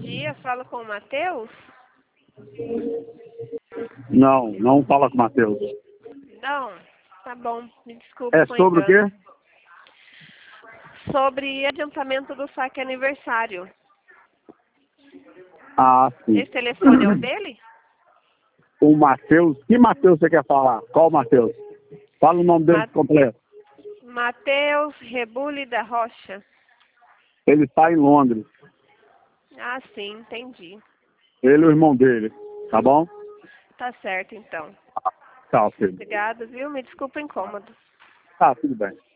dia, falo com o Matheus? Não, não fala com o Matheus. Não? Tá bom, me desculpe, É foi sobre o engano. quê? Sobre adiantamento do saque aniversário. Ah, sim. Esse telefone é o dele? O Matheus. Que Matheus você quer falar? Qual Matheus? Fala o nome dele completo. Matheus Rebule da Rocha. Ele está em Londres. Ah, sim, entendi. Ele e o irmão dele. Tá bom? Tá certo, então. Tá, filho. Obrigada, viu? Me desculpa o incômodo. Tá, tudo bem.